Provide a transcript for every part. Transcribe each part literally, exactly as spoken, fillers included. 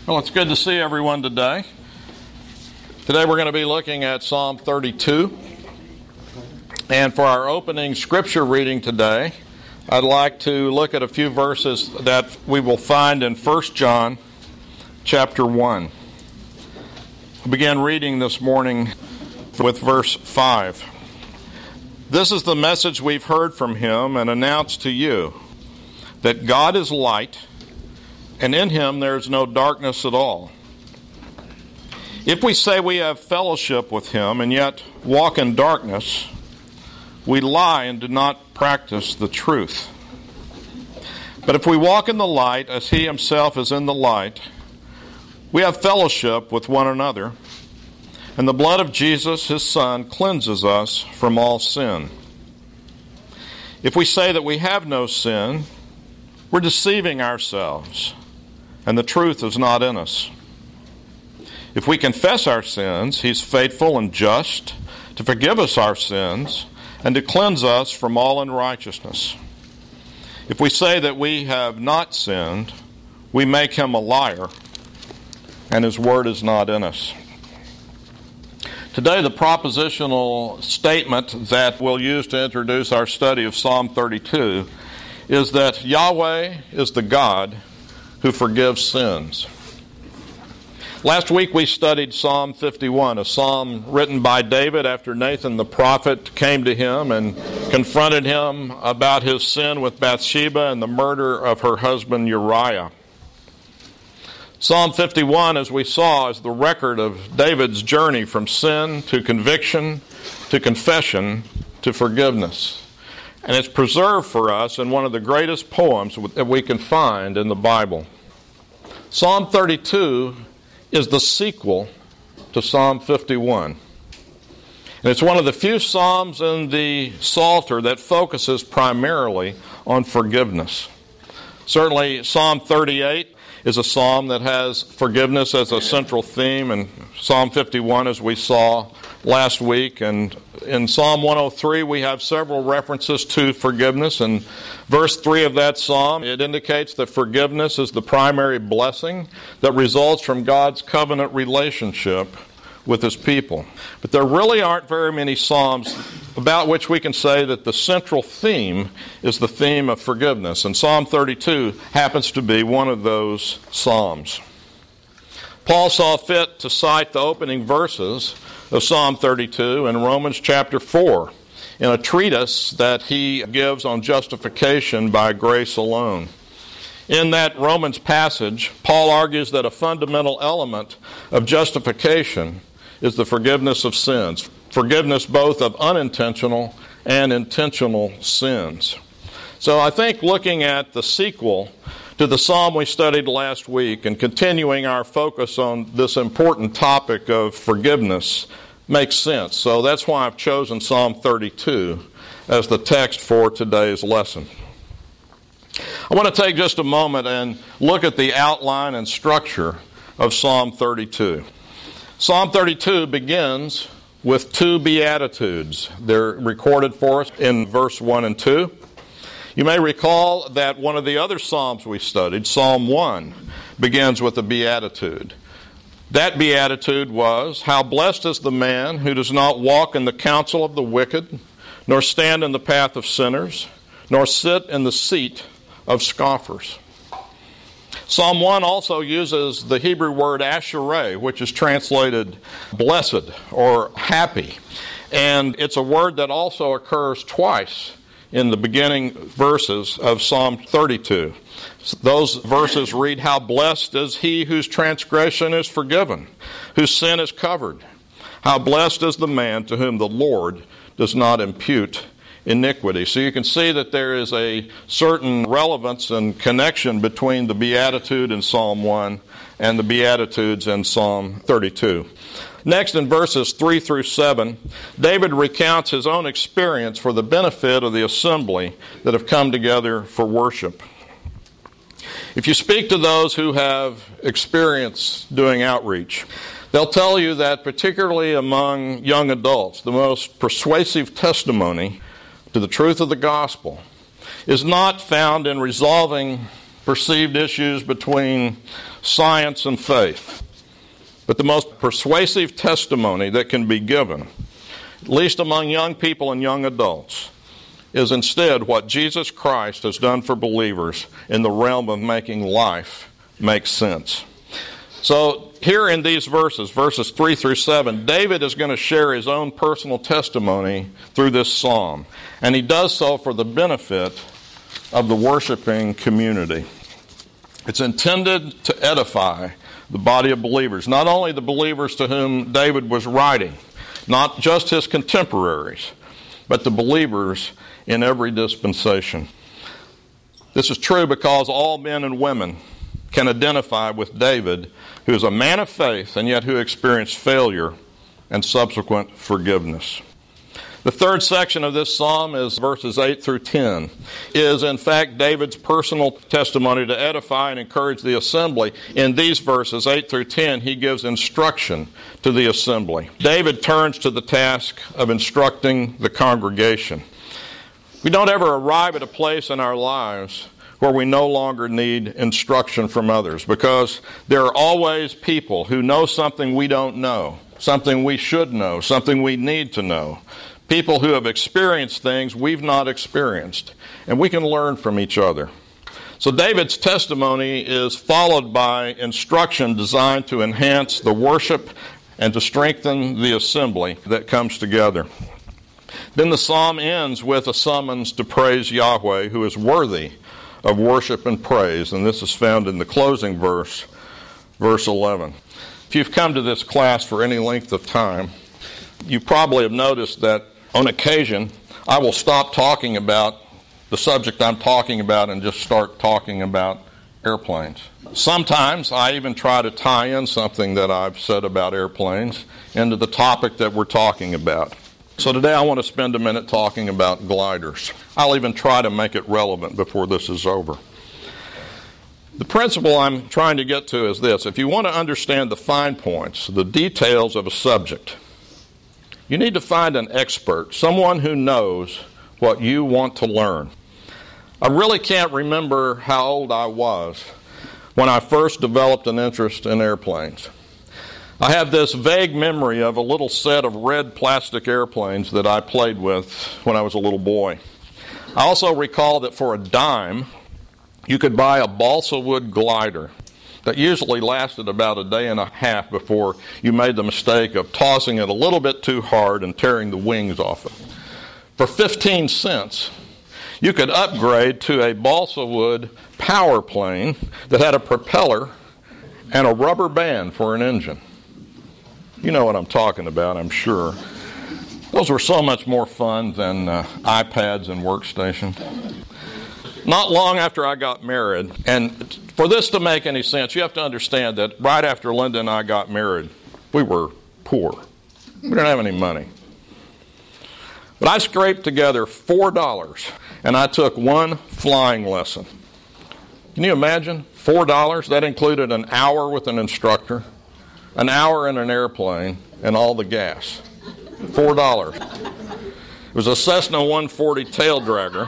Well, it's good to see everyone today. Today we're going to be looking at Psalm thirty-two. And for our opening scripture reading today, I'd like to look at a few verses that we will find in First John chapter one. We'll begin reading this morning with verse five. This is the message we've heard from him and announced to you, that God is light, and in him there is no darkness at all. If we say we have fellowship with him and yet walk in darkness, we lie and do not practice the truth. But if we walk in the light as he himself is in the light, we have fellowship with one another, and the blood of Jesus, his Son, cleanses us from all sin. If we say that we have no sin, we're deceiving ourselves, and the truth is not in us. If we confess our sins, he's faithful and just to forgive us our sins and to cleanse us from all unrighteousness. If we say that we have not sinned, we make him a liar, and his word is not in us. Today, the propositional statement that we'll use to introduce our study of Psalm thirty-two is that Yahweh is the God who forgives sins. Last week we studied Psalm fifty-one, a psalm written by David after Nathan the prophet came to him and confronted him about his sin with Bathsheba and the murder of her husband Uriah. Psalm fifty-one, as we saw, is the record of David's journey from sin to conviction to confession to forgiveness. And it's preserved for us in one of the greatest poems that we can find in the Bible. Psalm thirty-two is the sequel to Psalm fifty-one. And it's one of the few psalms in the Psalter that focuses primarily on forgiveness. Certainly, Psalm thirty-eight is a psalm that has forgiveness as a central theme, and Psalm fifty-one, as we saw last week. And in Psalm one oh three, we have several references to forgiveness. And verse three of that psalm, it indicates that forgiveness is the primary blessing that results from God's covenant relationship with his people. But there really aren't very many psalms about which we can say that the central theme is the theme of forgiveness. And Psalm thirty-two happens to be one of those psalms. Paul saw fit to cite the opening verses of Psalm thirty-two in Romans chapter four in a treatise that he gives on justification by grace alone. In that Romans passage, Paul argues that a fundamental element of justification is the forgiveness of sins, forgiveness both of unintentional and intentional sins. So I think looking at the sequel to the psalm we studied last week and continuing our focus on this important topic of forgiveness makes sense. So that's why I've chosen Psalm thirty-two as the text for today's lesson. I want to take just a moment and look at the outline and structure of Psalm thirty-two. Psalm thirty-two begins with two beatitudes. They're recorded for us in verse one and two. You may recall that one of the other psalms we studied, Psalm one, begins with a beatitude. That beatitude was, "How blessed is the man who does not walk in the counsel of the wicked, nor stand in the path of sinners, nor sit in the seat of scoffers." Psalm one also uses the Hebrew word ashereh, which is translated blessed or happy. And it's a word that also occurs twice in the beginning verses of Psalm thirty-two. Those verses read, "How blessed is he whose transgression is forgiven, whose sin is covered. How blessed is the man to whom the Lord does not impute iniquity." So you can see that there is a certain relevance and connection between the beatitude in Psalm one and the beatitudes in Psalm thirty-two. Next, in verses three through seven, David recounts his own experience for the benefit of the assembly that have come together for worship. If you speak to those who have experience doing outreach, they'll tell you that particularly among young adults, the most persuasive testimony to the truth of the gospel is not found in resolving perceived issues between science and faith. But the most persuasive testimony that can be given, at least among young people and young adults, is instead what Jesus Christ has done for believers in the realm of making life make sense. So here in these verses, verses three through seven, David is going to share his own personal testimony through this psalm. And he does so for the benefit of the worshiping community. It's intended to edify the body of believers, not only the believers to whom David was writing, not just his contemporaries, but the believers in every dispensation. This is true because all men and women can identify with David, who is a man of faith and yet who experienced failure and subsequent forgiveness. The third section of this psalm is verses eight through ten, is in fact David's personal testimony to edify and encourage the assembly. In these verses, eight through ten, he gives instruction to the assembly. David turns to the task of instructing the congregation. We don't ever arrive at a place in our lives where we no longer need instruction from others, because there are always people who know something we don't know, something we should know, something we need to know. People who have experienced things we've not experienced, and we can learn from each other. So David's testimony is followed by instruction designed to enhance the worship and to strengthen the assembly that comes together. Then the psalm ends with a summons to praise Yahweh, who is worthy of worship and praise, and this is found in the closing verse, verse eleven. If you've come to this class for any length of time, you probably have noticed that on occasion I will stop talking about the subject I'm talking about and just start talking about airplanes. Sometimes I even try to tie in something that I've said about airplanes into the topic that we're talking about. So today I want to spend a minute talking about gliders. I'll even try to make it relevant before this is over. The principle I'm trying to get to is this. If you want to understand the fine points, the details of a subject, you need to find an expert, someone who knows what you want to learn. I really can't remember how old I was when I first developed an interest in airplanes. I have this vague memory of a little set of red plastic airplanes that I played with when I was a little boy. I also recall that for a dime, you could buy a balsa wood glider that usually lasted about a day and a half before you made the mistake of tossing it a little bit too hard and tearing the wings off it. For fifteen cents, you could upgrade to a balsa wood power plane that had a propeller and a rubber band for an engine. You know what I'm talking about, I'm sure. Those were so much more fun than uh, iPads and workstations. Not long after I got married, and for this to make any sense, you have to understand that right after Linda and I got married, we were poor. We didn't have any money. But I scraped together four dollars, and I took one flying lesson. Can you imagine? four dollars? That included an hour with an instructor, an hour in an airplane, and all the gas. four dollars. It was a Cessna one forty tail dragger.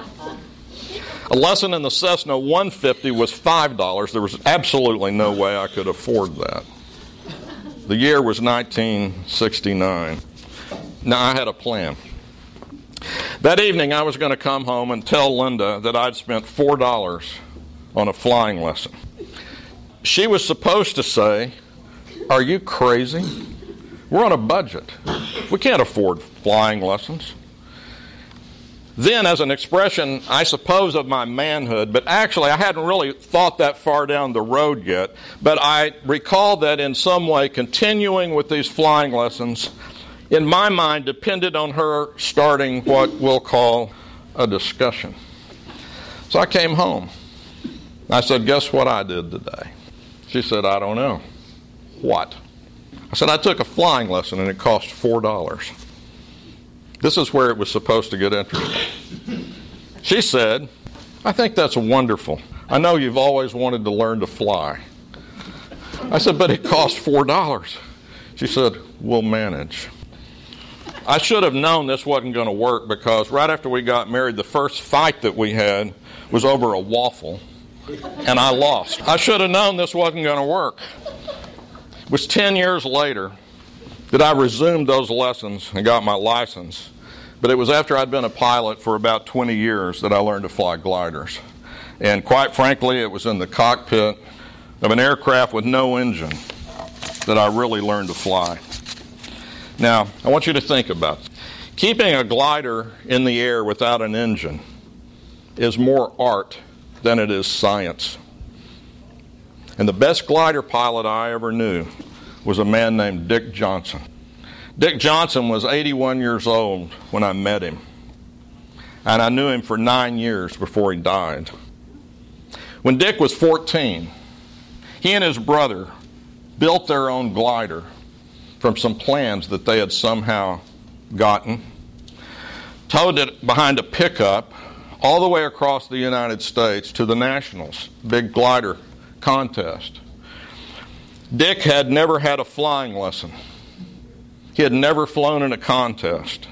A lesson in the Cessna one fifty was five dollars. There was absolutely no way I could afford that. The year was nineteen sixty-nine. Now, I had a plan. That evening, I was going to come home and tell Linda that I'd spent four dollars on a flying lesson. She was supposed to say, "Are you crazy? We're on a budget. We can't afford flying lessons." Then, as an expression, I suppose, of my manhood, but actually I hadn't really thought that far down the road yet, but I recall that in some way continuing with these flying lessons, in my mind, depended on her starting what we'll call a discussion. So I came home. I said, "Guess what I did today?" She said, "I don't know." "What?" I said, "I took a flying lesson and it cost four dollars. This is where it was supposed to get interesting. She said, "I think that's wonderful. I know you've always wanted to learn to fly." I said, "But it cost four dollars. She said, "We'll manage." I should have known this wasn't going to work, because right after we got married, the first fight that we had was over a waffle and I lost. I should have known this wasn't going to work. It was ten years later that I resumed those lessons and got my license. But it was after I'd been a pilot for about twenty years that I learned to fly gliders. And quite frankly, it was in the cockpit of an aircraft with no engine that I really learned to fly. Now, I want you to think about it. Keeping a glider in the air without an engine is more art than it is science. And the best glider pilot I ever knew was a man named Dick Johnson. Dick Johnson was eighty-one years old when I met him. And I knew him for nine years before he died. When Dick was fourteen, he and his brother built their own glider from some plans that they had somehow gotten, towed it behind a pickup all the way across the United States to the Nationals, big glider contest. Dick had never had a flying lesson. He had never flown in a contest.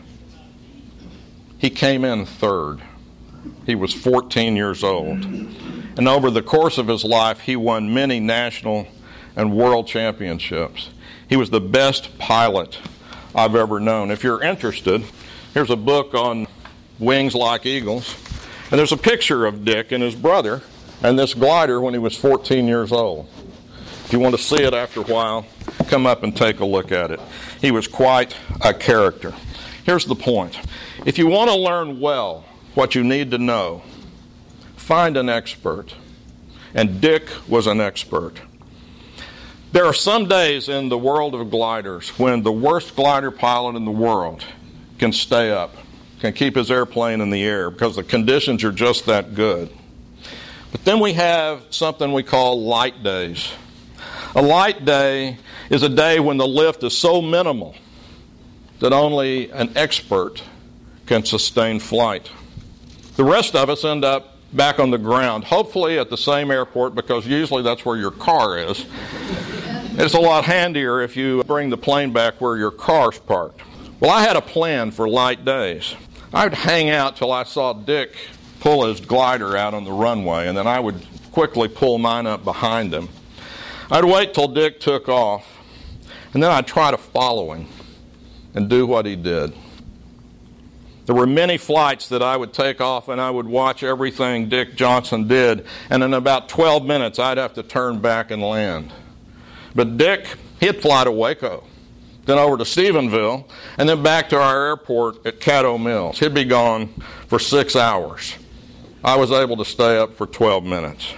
He came in third. He was fourteen years old. And over the course of his life, he won many national and world championships. He was the best pilot I've ever known. If you're interested, here's a book on wings like eagles. And there's a picture of Dick and his brother and this glider when he was fourteen years old. If you want to see it after a while, come up and take a look at it. He was quite a character. Here's the point. If you want to learn well what you need to know, find an expert. And Dick was an expert. There are some days in the world of gliders when the worst glider pilot in the world can stay up, can keep his airplane in the air because the conditions are just that good. But then we have something we call light days. A light day is a day when the lift is so minimal that only an expert can sustain flight. The rest of us end up back on the ground, hopefully at the same airport, because usually that's where your car is. It's a lot handier if you bring the plane back where your car's parked. Well, I had a plan for light days. I would hang out till I saw Dick pull his glider out on the runway, and then I would quickly pull mine up behind him. I'd wait till Dick took off, and then I'd try to follow him and do what he did. There were many flights that I would take off and I would watch everything Dick Johnson did, and in about twelve minutes I'd have to turn back and land. But Dick, he'd fly to Waco, then over to Stephenville, and then back to our airport at Caddo Mills. He'd be gone for six hours. I was able to stay up for twelve minutes.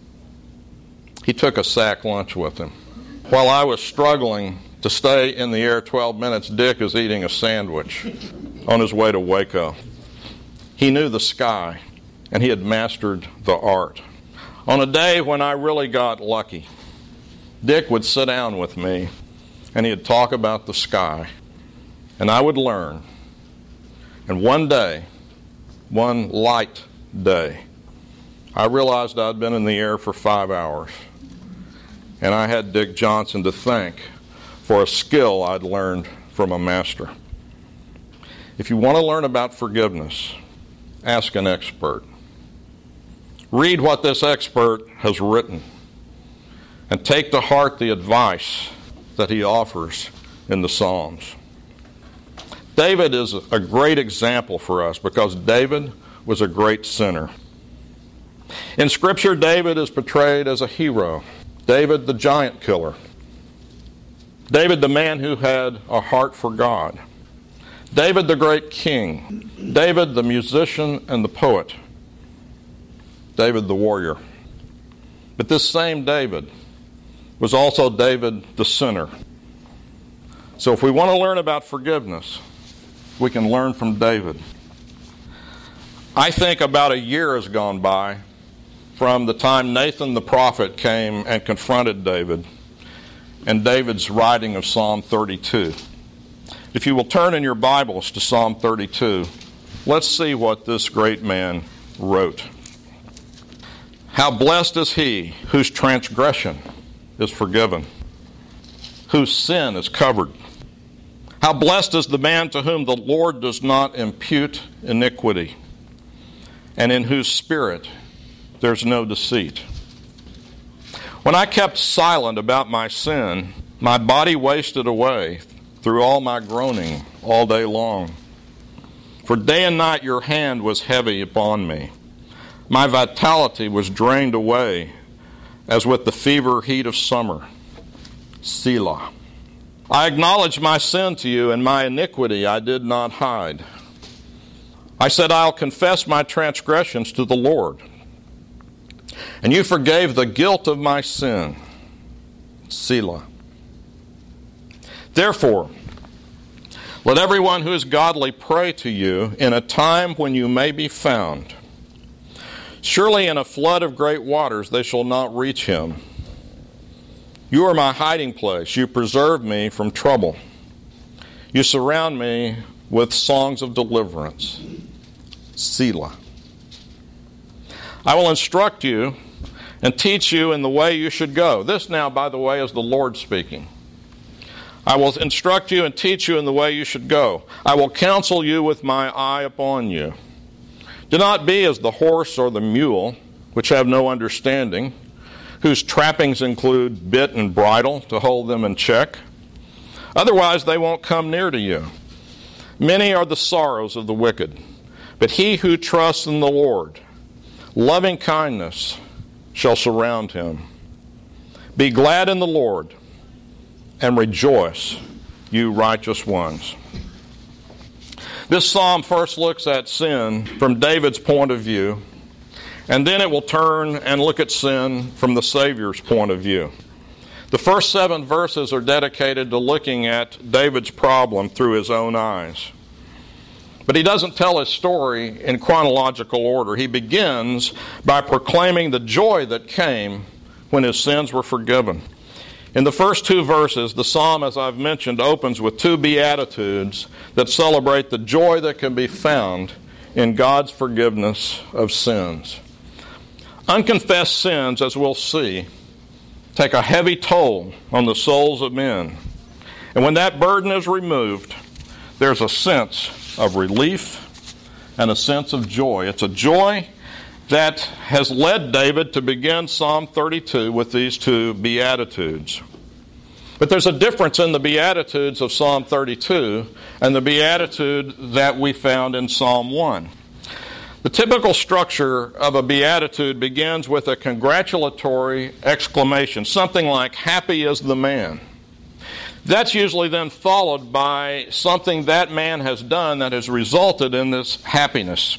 He took a sack lunch with him. While I was struggling to stay in the air twelve minutes, Dick is eating a sandwich on his way to Waco. He knew the sky, and he had mastered the art. On a day when I really got lucky, Dick would sit down with me, and he'd talk about the sky, and I would learn. And one day, one light day, I realized I'd been in the air for five hours, and I had Dick Johnson to thank for a skill I'd learned from a master. If you want to learn about forgiveness, ask an expert. Read what this expert has written, and take to heart the advice that he offers in the Psalms. David is a great example for us because David was a great sinner. In Scripture, David is portrayed as a hero. David, the giant killer. David, the man who had a heart for God. David, the great king. David, the musician and the poet. David, the warrior. But this same David was also David, the sinner. So if we want to learn about forgiveness, we can learn from David. I think about a year has gone by from the time Nathan the prophet came and confronted David and David's writing of Psalm thirty-two. If you will turn in your Bibles to Psalm thirty-two, let's see what this great man wrote. How blessed is he whose transgression is forgiven, whose sin is covered. How blessed is the man to whom the Lord does not impute iniquity, and in whose spirit there's no deceit. When I kept silent about my sin, my body wasted away through all my groaning all day long. For day and night your hand was heavy upon me. My vitality was drained away as with the fever heat of summer. Selah. I acknowledged my sin to you, and my iniquity I did not hide. I said, I'll confess my transgressions to the Lord. And you forgave the guilt of my sin. Selah. Therefore, let everyone who is godly pray to you in a time when you may be found. Surely in a flood of great waters they shall not reach him. You are my hiding place. You preserve me from trouble. You surround me with songs of deliverance. Selah. I will instruct you and teach you in the way you should go. This now, by the way, is the Lord speaking. I will instruct you and teach you in the way you should go. I will counsel you with my eye upon you. Do not be as the horse or the mule, which have no understanding, whose trappings include bit and bridle to hold them in check. Otherwise they won't come near to you. Many are the sorrows of the wicked, but he who trusts in the Lord, loving kindness shall surround him. Be glad in the Lord and rejoice, you righteous ones. This psalm first looks at sin from David's point of view, and then it will turn and look at sin from the Savior's point of view. The first seven verses are dedicated to looking at David's problem through his own eyes. But he doesn't tell his story in chronological order. He begins by proclaiming the joy that came when his sins were forgiven. In the first two verses, the psalm, as I've mentioned, opens with two beatitudes that celebrate the joy that can be found in God's forgiveness of sins. Unconfessed sins, as we'll see, take a heavy toll on the souls of men. And when that burden is removed, there's a sense of relief and a sense of joy. It's a joy that has led David to begin Psalm thirty-two with these two Beatitudes. But there's a difference in the Beatitudes of Psalm thirty-two and the Beatitude that we found in Psalm one. The typical structure of a Beatitude begins with a congratulatory exclamation, something like, "Happy is the man." That's usually then followed by something that man has done that has resulted in this happiness.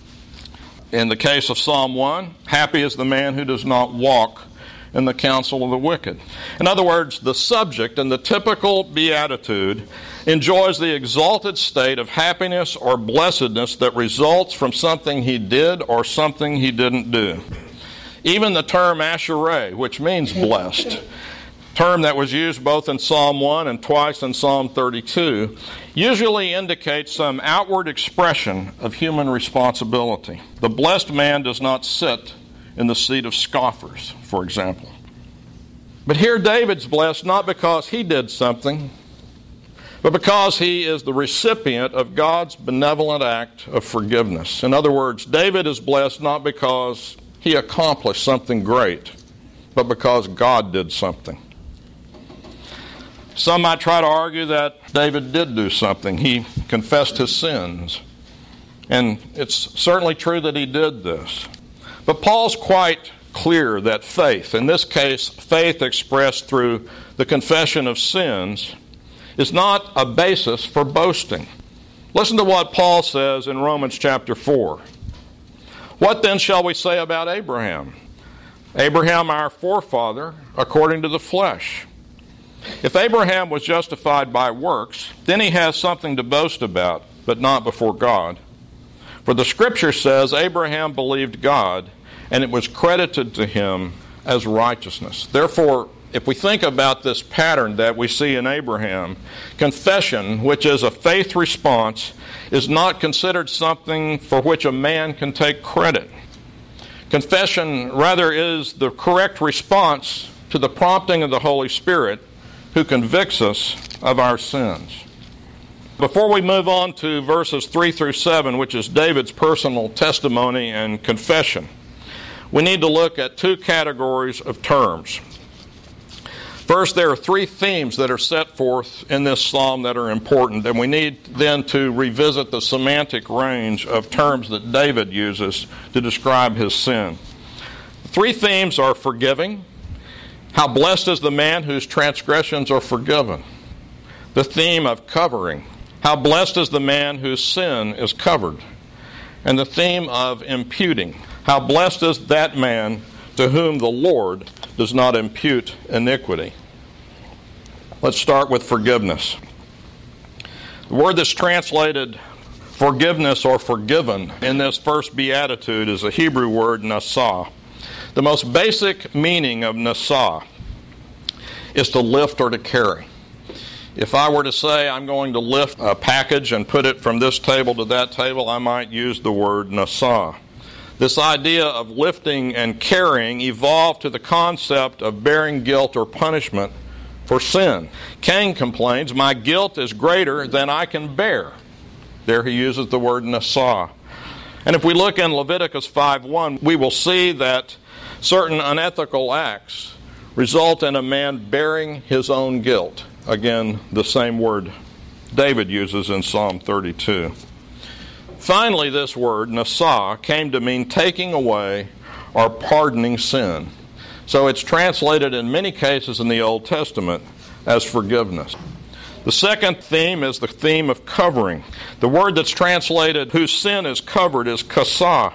In the case of Psalm one, happy is the man who does not walk in the counsel of the wicked. In other words, the subject in the typical beatitude enjoys the exalted state of happiness or blessedness that results from something he did or something he didn't do. Even the term ashereh, which means blessed, term that was used both in Psalm one and twice in Psalm thirty-two, usually indicates some outward expression of human responsibility. The blessed man does not sit in the seat of scoffers, for example. But here David's blessed not because he did something, but because he is the recipient of God's benevolent act of forgiveness. In other words, David is blessed not because he accomplished something great, but because God did something. Some might try to argue that David did do something. He confessed his sins. And it's certainly true that he did this. But Paul's quite clear that faith, in this case, faith expressed through the confession of sins, is not a basis for boasting. Listen to what Paul says in Romans chapter four. What then shall we say about Abraham? Abraham, our forefather, according to the flesh. If Abraham was justified by works, then he has something to boast about, but not before God. For the Scripture says Abraham believed God, and it was credited to him as righteousness. Therefore, if we think about this pattern that we see in Abraham, confession, which is a faith response, is not considered something for which a man can take credit. Confession, rather, is the correct response to the prompting of the Holy Spirit, who convicts us of our sins. Before we move on to verses three through seven, which is David's personal testimony and confession, we need to look at two categories of terms. First, there are three themes that are set forth in this psalm that are important, and we need then to revisit the semantic range of terms that David uses to describe his sin. Three themes are forgiving, how blessed is the man whose transgressions are forgiven. The theme of covering, how blessed is the man whose sin is covered. And the theme of imputing, how blessed is that man to whom the Lord does not impute iniquity. Let's start with forgiveness. The word that's translated forgiveness or forgiven in this first beatitude is a Hebrew word, nasah. The most basic meaning of nasah is to lift or to carry. If I were to say I'm going to lift a package and put it from this table to that table, I might use the word nasah. This idea of lifting and carrying evolved to the concept of bearing guilt or punishment for sin. Cain complains, "My guilt is greater than I can bear." There he uses the word nasah. And if we look in Leviticus five one, we will see that certain unethical acts result in a man bearing his own guilt. Again, the same word David uses in Psalm thirty-two. Finally, this word, nasah, came to mean taking away or pardoning sin. So it's translated in many cases in the Old Testament as forgiveness. The second theme is the theme of covering. The word that's translated whose sin is covered is kasah.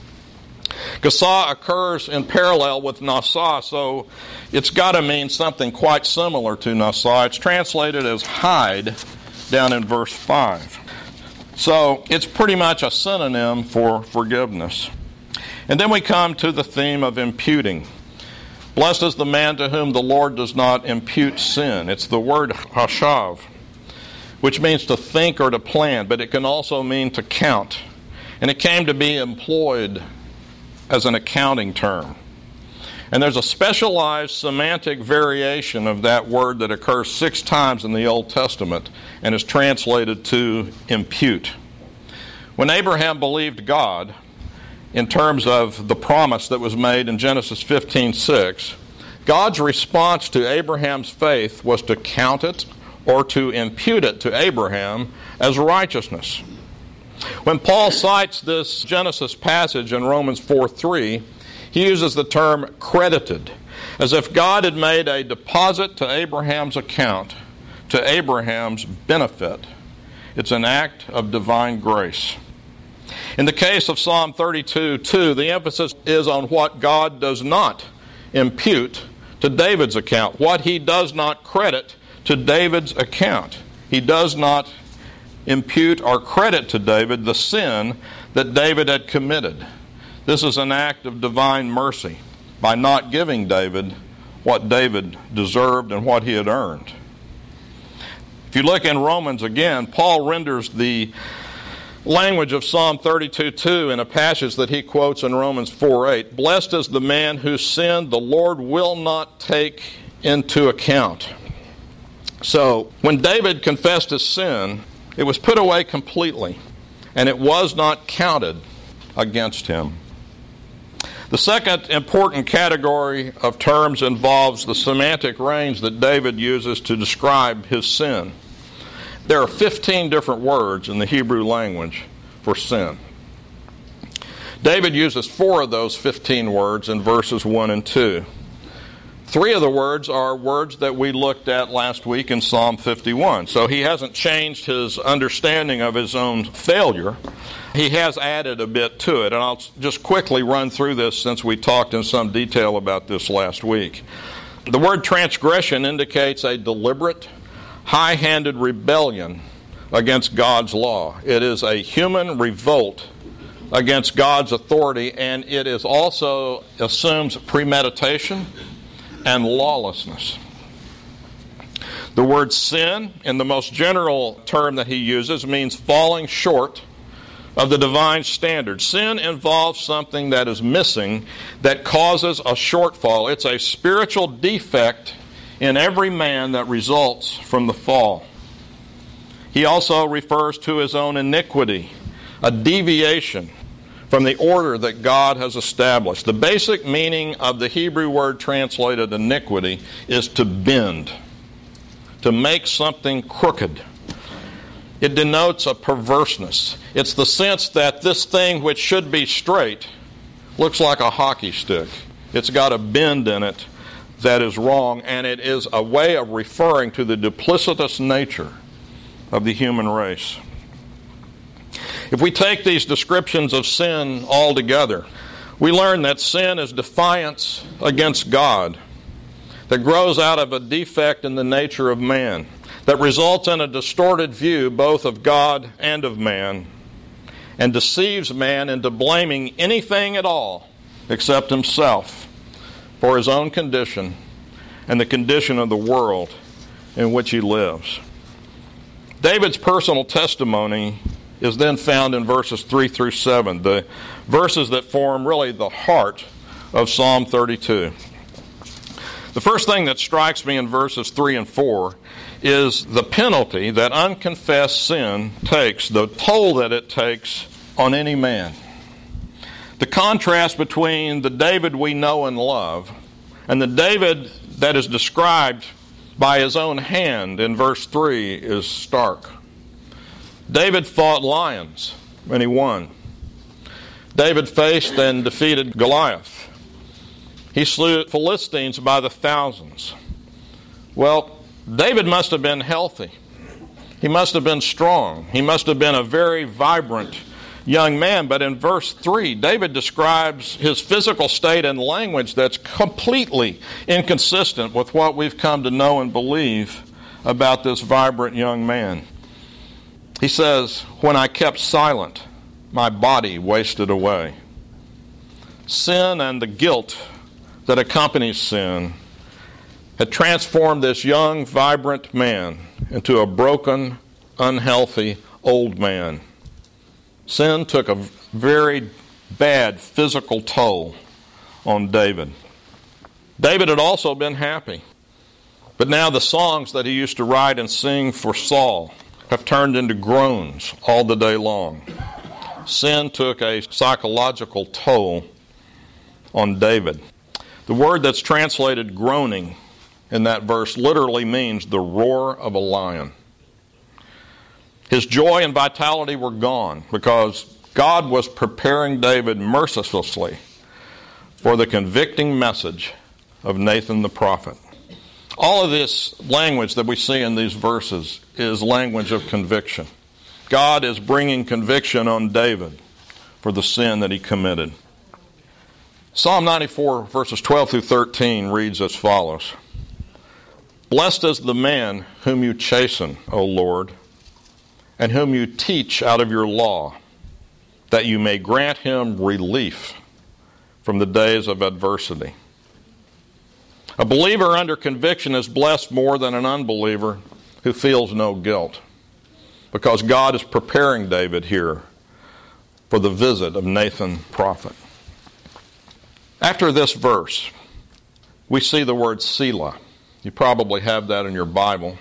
Kasah occurs in parallel with nasah, so it's got to mean something quite similar to nasah. It's translated as hide down in verse five. So it's pretty much a synonym for forgiveness. And then we come to the theme of imputing. Blessed is the man to whom the Lord does not impute sin. It's the word hashav, which means to think or to plan, but it can also mean to count. And it came to be employed as an accounting term. And there's a specialized semantic variation of that word that occurs six times in the Old Testament and is translated to impute. When Abraham believed God, in terms of the promise that was made in Genesis fifteen six, God's response to Abraham's faith was to count it or to impute it to Abraham as righteousness. When Paul cites this Genesis passage in Romans four three, he uses the term credited, as if God had made a deposit to Abraham's account, to Abraham's benefit. It's an act of divine grace. In the case of Psalm thirty-two two, the emphasis is on what God does not impute to David's account, what he does not credit to David's account. He does not impute or credit to David the sin that David had committed. This is an act of divine mercy by not giving David what David deserved and what he had earned. If you look in Romans again, Paul renders the language of Psalm thirty-two two in a passage that he quotes in Romans four eight. Blessed is the man whose sin the Lord will not take into account. So, when David confessed his sin, it was put away completely, and it was not counted against him. The second important category of terms involves the semantic range that David uses to describe his sin. There are fifteen different words in the Hebrew language for sin. David uses four of those fifteen words in verses one and two. Three of the words are words that we looked at last week in Psalm fifty-one. So he hasn't changed his understanding of his own failure. He has added a bit to it. And I'll just quickly run through this since we talked in some detail about this last week. The word transgression indicates a deliberate, high-handed rebellion against God's law. It is a human revolt against God's authority, and it is also assumes premeditation and lawlessness. The word sin, in the most general term that he uses, means falling short of the divine standard. Sin involves something that is missing that causes a shortfall. It's a spiritual defect in every man that results from the fall. He also refers to his own iniquity, a deviation from the order that God has established. The basic meaning of the Hebrew word translated iniquity is to bend, to make something crooked. It denotes a perverseness. It's the sense that this thing which should be straight looks like a hockey stick. It's got a bend in it that is wrong, and it is a way of referring to the duplicitous nature of the human race. If we take these descriptions of sin all together, we learn that sin is defiance against God that grows out of a defect in the nature of man, that results in a distorted view both of God and of man, and deceives man into blaming anything at all except himself for his own condition and the condition of the world in which he lives. David's personal testimony is then found in verses three through seven, the verses that form really the heart of Psalm thirty-two. The first thing that strikes me in verses three and four is the penalty that unconfessed sin takes, the toll that it takes on any man. The contrast between the David we know and love and the David that is described by his own hand in verse three is stark. David fought lions and he won. David faced and defeated Goliath. He slew Philistines by the thousands. Well, David must have been healthy. He must have been strong. He must have been a very vibrant young man. But in verse three, David describes his physical state in language that's completely inconsistent with what we've come to know and believe about this vibrant young man. He says, "When I kept silent, my body wasted away." Sin and the guilt that accompanies sin had transformed this young, vibrant man into a broken, unhealthy old man. Sin took a very bad physical toll on David. David had also been happy, but now the songs that he used to write and sing for Saul have turned into groans all the day long. Sin took a psychological toll on David. The word that's translated groaning in that verse literally means the roar of a lion. His joy and vitality were gone because God was preparing David mercilessly for the convicting message of Nathan the prophet. All of this language that we see in these verses is language of conviction. God is bringing conviction on David for the sin that he committed. Psalm ninety-four, verses twelve through thirteen reads as follows. "Blessed is the man whom you chasten, O Lord, and whom you teach out of your law, that you may grant him relief from the days of adversity." A believer under conviction is blessed more than an unbeliever who feels no guilt, because God is preparing David here for the visit of Nathan prophet. After this verse, we see the word Selah. You probably have that in your Bible.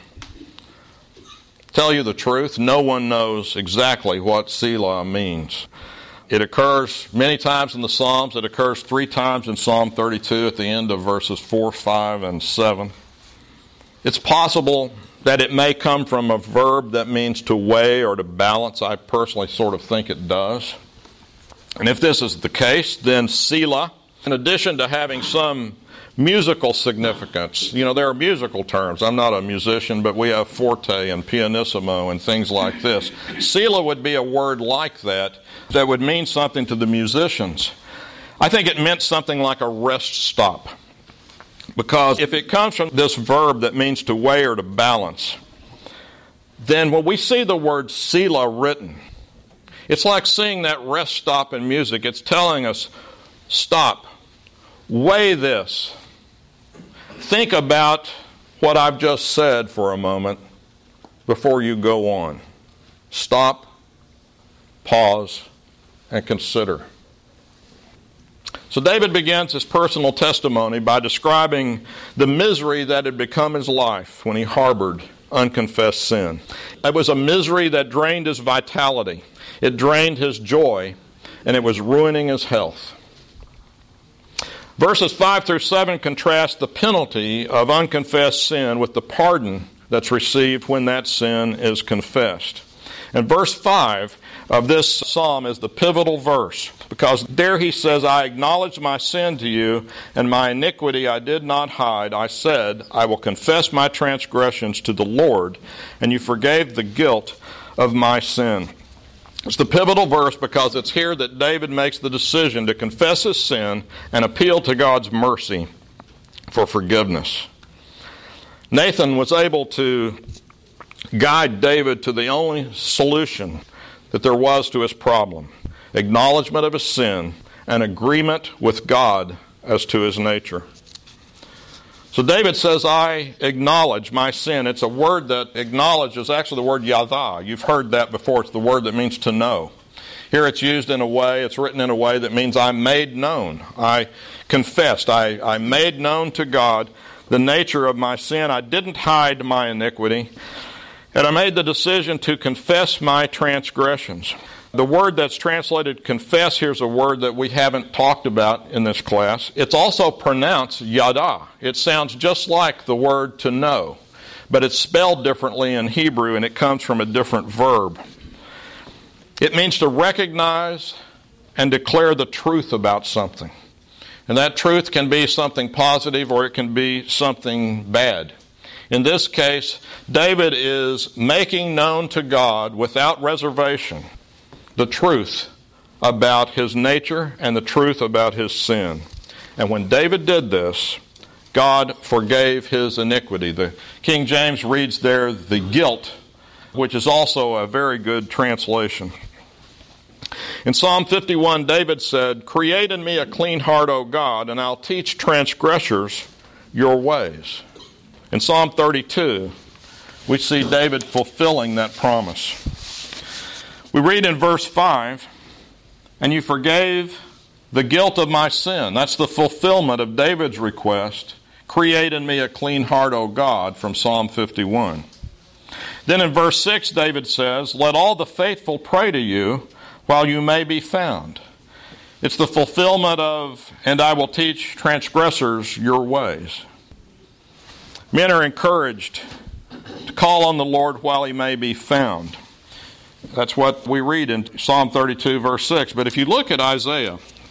Tell you the truth, no one knows exactly what Selah means. It occurs many times in the Psalms. It occurs three times in Psalm thirty-two at the end of verses four, five, and seven. It's possible that it may come from a verb that means to weigh or to balance. I personally sort of think it does. And if this is the case, then Selah, in addition to having some musical significance, you know, there are musical terms. I'm not a musician, but we have forte and pianissimo and things like this. Selah would be a word like that, that would mean something to the musicians. I think it meant something like a rest stop. Because if it comes from this verb that means to weigh or to balance, then when we see the word Selah written, it's like seeing that rest stop in music. It's telling us, stop, weigh this. Think about what I've just said for a moment before you go on. Stop, pause, and consider. So David begins his personal testimony by describing the misery that had become his life when he harbored unconfessed sin. It was a misery that drained his vitality. It drained his joy, and it was ruining his health. Verses five through seven contrast the penalty of unconfessed sin with the pardon that's received when that sin is confessed. And verse five of this psalm is the pivotal verse, because there he says, I acknowledge my sin to you, and my iniquity I did not hide. I said, I will confess my transgressions to the Lord, and you forgave the guilt of my sin. It's the pivotal verse because it's here that David makes the decision to confess his sin and appeal to God's mercy for forgiveness. Nathan was able to guide David to the only solution that there was to his problem: acknowledgement of his sin and agreement with God as to his nature. So David says, I acknowledge my sin. It's a word that acknowledge is actually the word yada. You've heard that before. It's the word that means to know. Here it's used in a way, it's written in a way that means I made known. I confessed. I, I made known to God the nature of my sin. I didn't hide my iniquity. And I made the decision to confess my transgressions. The word that's translated confess here is a word that we haven't talked about in this class. It's also pronounced yada. It sounds just like the word to know, but it's spelled differently in Hebrew, and it comes from a different verb. It means to recognize and declare the truth about something. And that truth can be something positive or it can be something bad. In this case, David is making known to God without reservation the truth about his nature and the truth about his sin. And when David did this, God forgave his iniquity. The King James reads there the guilt, which is also a very good translation. In Psalm fifty-one, David said, create in me a clean heart, O God, and I'll teach transgressors your ways. In Psalm thirty-two, we see David fulfilling that promise. We read in verse five, and you forgave the guilt of my sin. That's the fulfillment of David's request. Create in me a clean heart, O God, from Psalm fifty-one. Then in verse six, David says, let all the faithful pray to you while you may be found. It's the fulfillment of, and I will teach transgressors your ways. Men are encouraged to call on the Lord while he may be found. That's what we read in Psalm thirty-two, verse six. But if you look at Isaiah,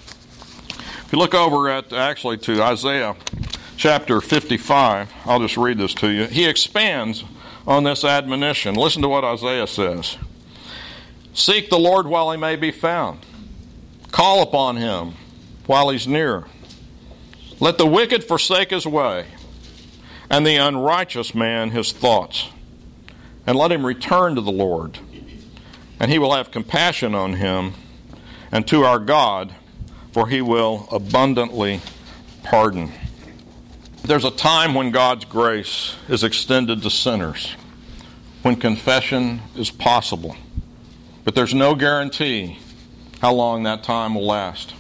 if you look over at, actually to Isaiah chapter fifty-five, I'll just read this to you. He expands on this admonition. Listen to what Isaiah says. Seek the Lord while he may be found. Call upon him while he's near. Let the wicked forsake his way, and the unrighteous man his thoughts. And let him return to the Lord, and he will have compassion on him, and to our God, for he will abundantly pardon. There's a time when God's grace is extended to sinners, when confession is possible. But there's no guarantee how long that time will last.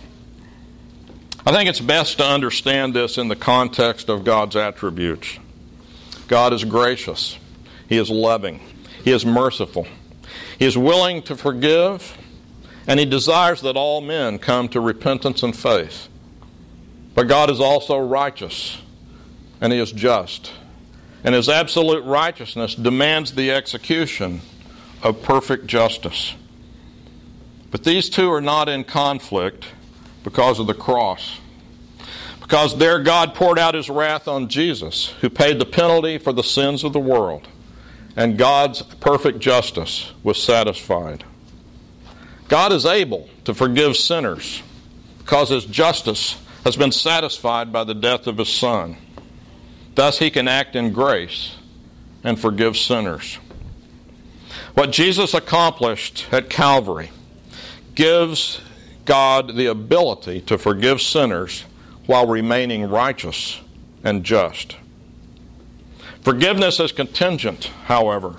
I think it's best to understand this in the context of God's attributes. God is gracious. He is loving. He is merciful. He is willing to forgive, and he desires that all men come to repentance and faith. But God is also righteous, and he is just. And his absolute righteousness demands the execution of perfect justice. But these two are not in conflict because of the cross. Because there God poured out his wrath on Jesus, who paid the penalty for the sins of the world. And God's perfect justice was satisfied. God is able to forgive sinners because his justice has been satisfied by the death of his Son. Thus he can act in grace and forgive sinners. What Jesus accomplished at Calvary gives God the ability to forgive sinners while remaining righteous and just. Forgiveness is contingent, however,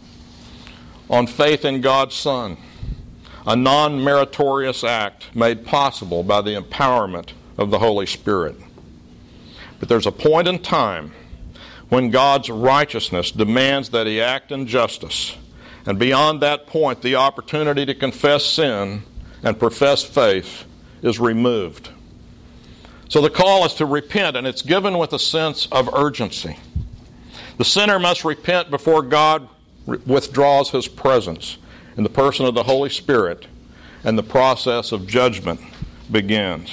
on faith in God's Son, a non-meritorious act made possible by the empowerment of the Holy Spirit. But there's a point in time when God's righteousness demands that he act in justice. And beyond that point, the opportunity to confess sin and professed faith is removed. So the call is to repent, and it's given with a sense of urgency. The sinner must repent before God withdraws his presence in the person of the Holy Spirit, and the process of judgment begins.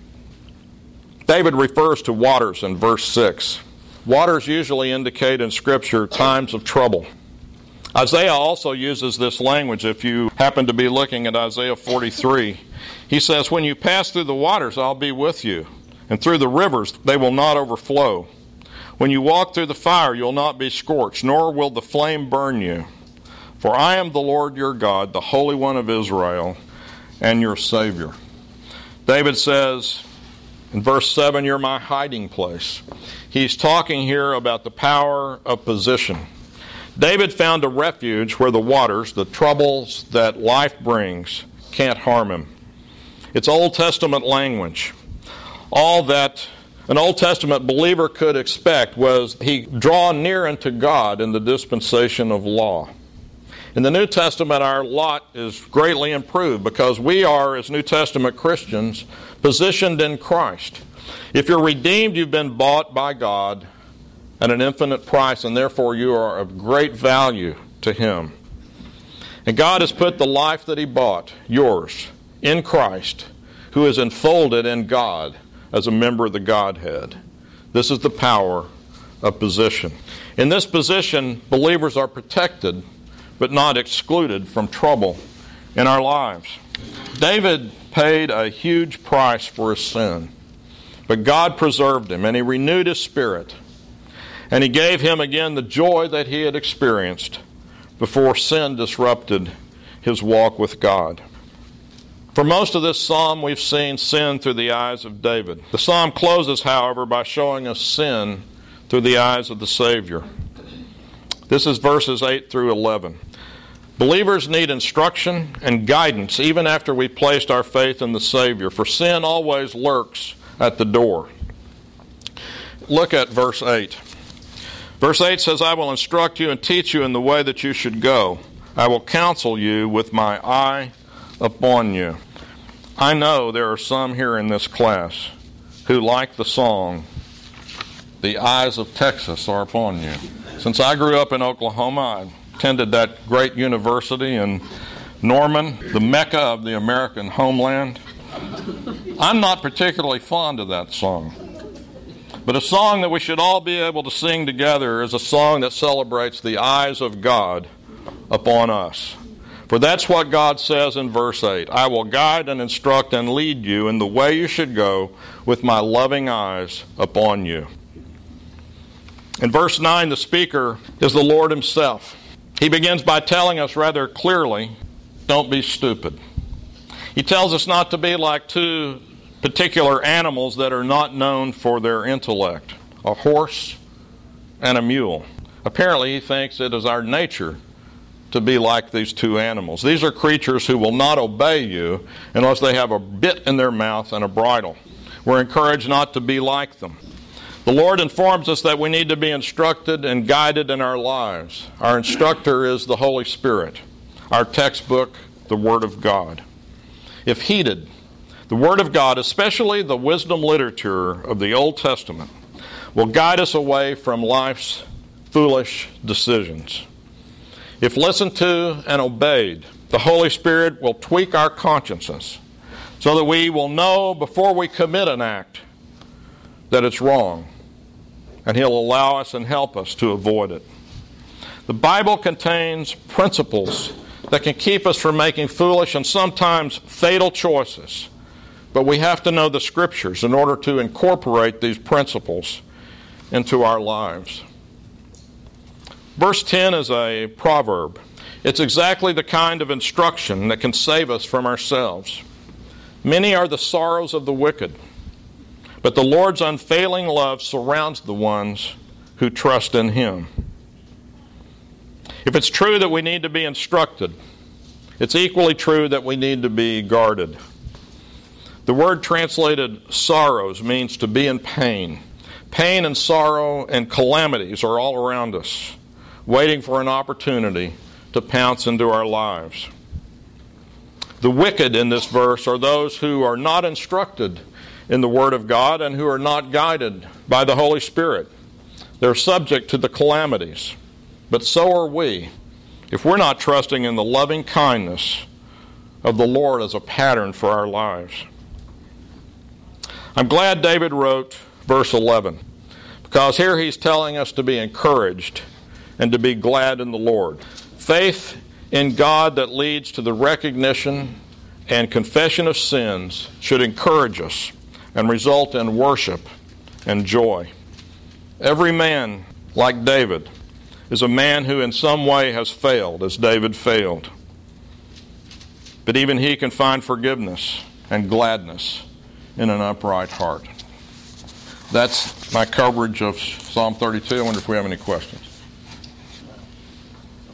David refers to waters in verse six. Waters usually indicate in Scripture times of trouble. Isaiah also uses this language. If you happen to be looking at Isaiah forty-three, he says, "When you pass through the waters, I'll be with you, and through the rivers, they will not overflow. When you walk through the fire, you'll not be scorched, nor will the flame burn you. For I am the Lord your God, the Holy One of Israel, and your Savior." David says in verse seven, "You're my hiding place." He's talking here about the power of position. David found a refuge where the waters, the troubles that life brings, can't harm him. It's Old Testament language. All that an Old Testament believer could expect was he draw near unto God in the dispensation of law. In the New Testament, our lot is greatly improved because we are, as New Testament Christians, positioned in Christ. If you're redeemed, you've been bought by God at an infinite price, and therefore you are of great value to Him. And God has put the life that He bought, yours, in Christ, who is enfolded in God as a member of the Godhead. This is the power of position. In this position, believers are protected but not excluded from trouble in our lives. David paid a huge price for his sin, but God preserved him, and He renewed his spirit, and He gave him again the joy that he had experienced before sin disrupted his walk with God. For most of this psalm, we've seen sin through the eyes of David. The psalm closes, however, by showing us sin through the eyes of the Savior. This is verses eight through eleven. Believers need instruction and guidance even after we've placed our faith in the Savior, for sin always lurks at the door. Look at verse eight. Verse eight says, "I will instruct you and teach you in the way that you should go. I will counsel you with my eye upon you." I know there are some here in this class who like the song, "The Eyes of Texas Are Upon You." Since I grew up in Oklahoma, I attended that great university in Norman, the Mecca of the American homeland. I'm not particularly fond of that song. But a song that we should all be able to sing together is a song that celebrates the eyes of God upon us. For that's what God says in verse eight. "I will guide and instruct and lead you in the way you should go with my loving eyes upon you." In verse nine, the speaker is the Lord Himself. He begins by telling us rather clearly, don't be stupid. He tells us not to be like two particular animals that are not known for their intellect, a horse and a mule. Apparently, he thinks it is our nature to be like these two animals. These are creatures who will not obey you unless they have a bit in their mouth and a bridle. We're encouraged not to be like them. The Lord informs us that we need to be instructed and guided in our lives. Our instructor is the Holy Spirit. Our textbook, the Word of God. If heeded, the Word of God, especially the wisdom literature of the Old Testament, will guide us away from life's foolish decisions. If listened to and obeyed, the Holy Spirit will tweak our consciences so that we will know before we commit an act that it's wrong, and He'll allow us and help us to avoid it. The Bible contains principles that can keep us from making foolish and sometimes fatal choices, but we have to know the Scriptures in order to incorporate these principles into our lives. Verse ten is a proverb. It's exactly the kind of instruction that can save us from ourselves. "Many are the sorrows of the wicked, but the Lord's unfailing love surrounds the ones who trust in Him." If it's true that we need to be instructed, it's equally true that we need to be guarded. The word translated sorrows means to be in pain. Pain and sorrow and calamities are all around us, waiting for an opportunity to pounce into our lives. The wicked in this verse are those who are not instructed in the Word of God and who are not guided by the Holy Spirit. They're subject to the calamities, but so are we if we're not trusting in the loving kindness of the Lord as a pattern for our lives. I'm glad David wrote verse eleven, because here he's telling us to be encouraged and to be glad in the Lord. Faith in God that leads to the recognition and confession of sins should encourage us and result in worship and joy. Every man, like David, is a man who in some way has failed, as David failed. But even he can find forgiveness and gladness in an upright heart. That's my coverage of Psalm thirty-two. I wonder if we have any questions.